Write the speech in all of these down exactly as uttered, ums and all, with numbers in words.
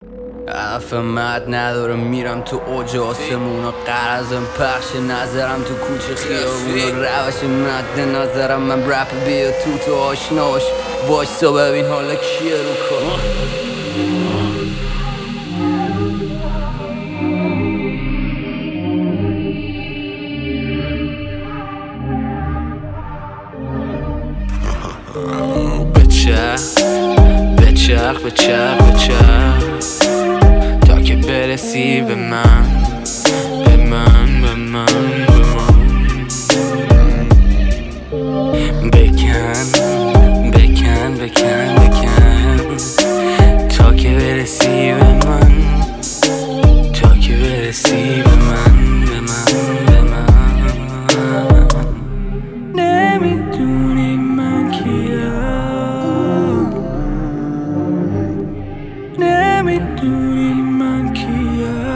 حرف مد نداره میرم تو اوج آسمون و قرضم پخش نظرم تو کوچه خیابون و روش مد نظرم من رپ بیا تو تو آشنا باش وایسا ببین حالا کیه رو کار بچرخ بچرخ بچرخ بچرخ تا که برسی به من به من به من به من بکن بکن بکن بکن تا که برسی به من تا که برسی به من به من به من نمیدونی من کیم نمیدونی من کیم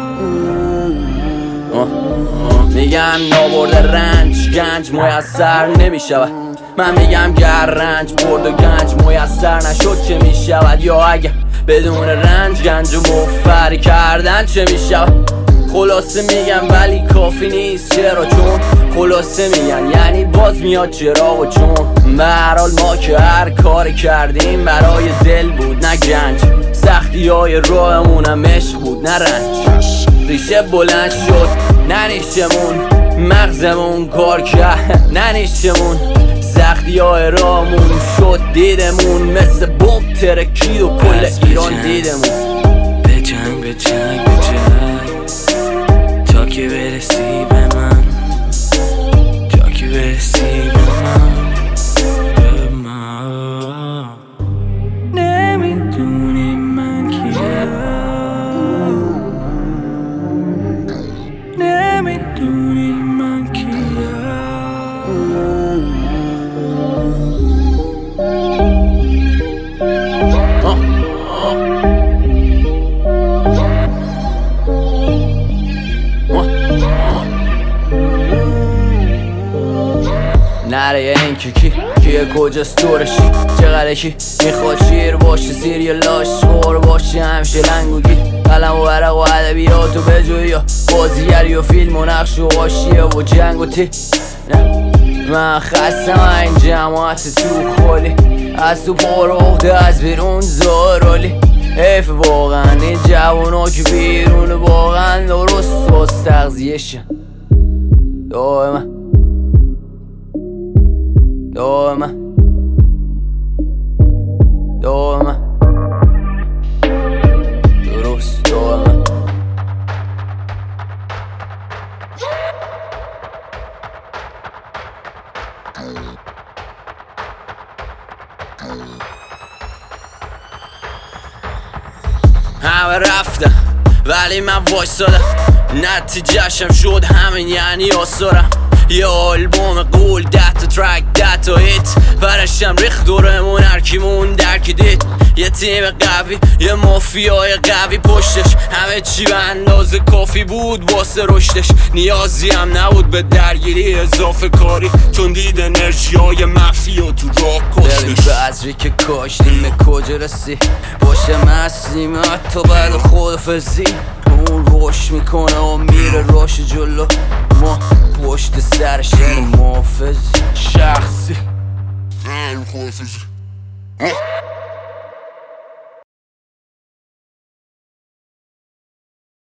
میگن نابرده رنج گنج میسر نمیشود من میگم گر رنج برد و گنج میسر نشد چه میشود یا اگه بدون رنج گنج و مفر کردن چه میشود خلاصه میگم ولی کافی نیست چرا چون خلاصه میگن یعنی باز میاد چرا و چون به هر حال ما که هر کار کردیم برای دل بود نه گنج سختی های راهمونم عشق بود نه رنج ریشه بلند شد نه نیشمون مغزمون کار کرد نه نیشمون سختی های راهمون شد دیدمون مثل بمب ترکید و کل ایران دیدمون بجنگ بجنگ بجنگ تا که برسی به من تا که برسی به من به من نمیدونی من کیم نمیدونی من کیم نره این که کی کیه کجاست دورشی چقدر کی میخواد شیر باشه زیر یه لاش خور باشه همشه لنگوگی قلم و ورق و ادبیات و بجوی یا بازیگری و فیلم و نقش و غاشیه و جنگ و تی من خستم این جماعت تو خالی از تو پر اخته از بیرون زارالی حیف واقعا این جوانا که بیرون واقعا درست باز تغذیهشن دائما دائما دائما درست دائما همه رفتن ولی من وایسادم نتیجهشم شد همین یعنی آثارم یه آلبوم قول ده تا ترک ده تا هیت برشم ریخت دورمون هرکیمون درکی دید یه تیم قوی یه مافیای قوی پشتش همه چی به اندازه کافی بود واسه رشدش نیازی هم نبود به درگیری اضافه کاری چون دید انرژی های مافیا تو راه کشتش بذری که کاشتیم به کجا رسی باشه مستیم حتی بعد خودفزی اون روش میکنه و میره روش جلو ما پشت سرش محافظ شخصی